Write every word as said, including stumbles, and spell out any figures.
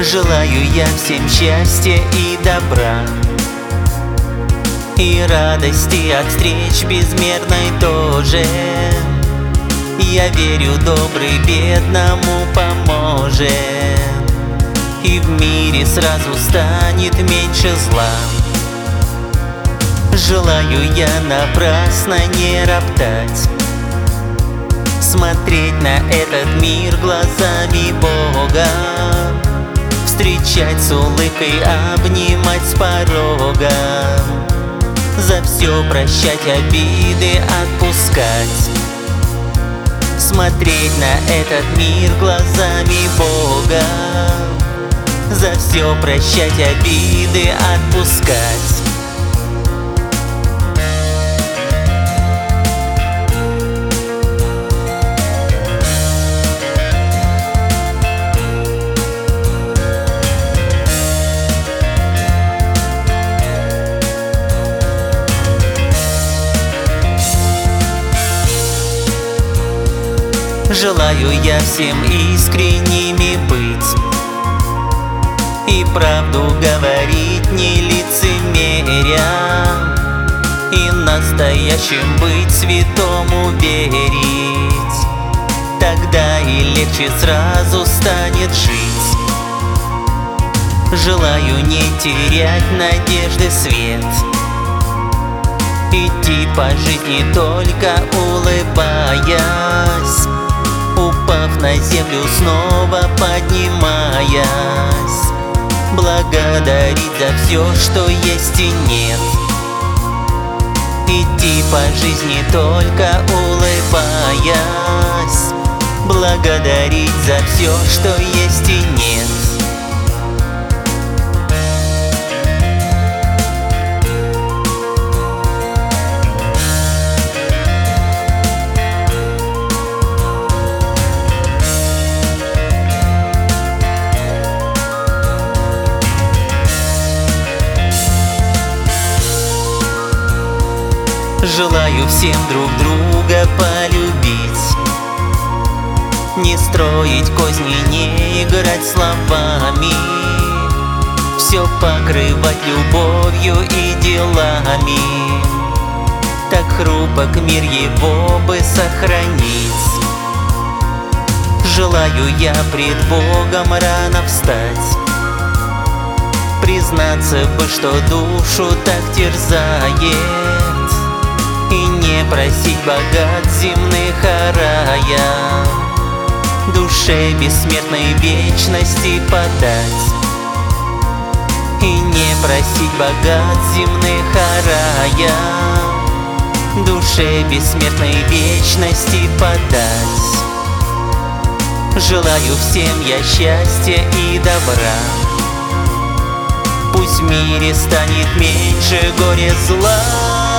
Желаю я всем счастья и добра, и радости от встреч безмерной тоже. Я верю, добрый бедному поможет, и в мире сразу станет меньше зла. Желаю я напрасно не роптать, смотреть на этот мир глазами Бога, встречать с улыбкой, обнимать с порога, за все прощать, обиды отпускать. Смотреть на этот мир глазами Бога, за все прощать, обиды отпускать. Желаю я всем искренними быть, и правду говорить не лицемеря, и настоящим быть, святому верить. Тогда и легче сразу станет жить. Желаю не терять надежды свет, идти по жизни только улыбаясь, упав на землю, снова поднимаясь, благодарить за все, что есть и нет. Идти по жизни только улыбаясь, благодарить за все, что есть и нет. Желаю всем друг друга полюбить, не строить козни, не играть словами, все покрывать любовью и делами. Так хрупок мир, его бы сохранить. Желаю я пред Богом рано встать, признаться бы, что душу так терзает, и не просить богат земных о рая, душе бессмертной вечности подать. И не просить богат земных о рая, душе бессмертной вечности подать. Желаю всем я счастья и добра, пусть в мире станет меньше горя, зла.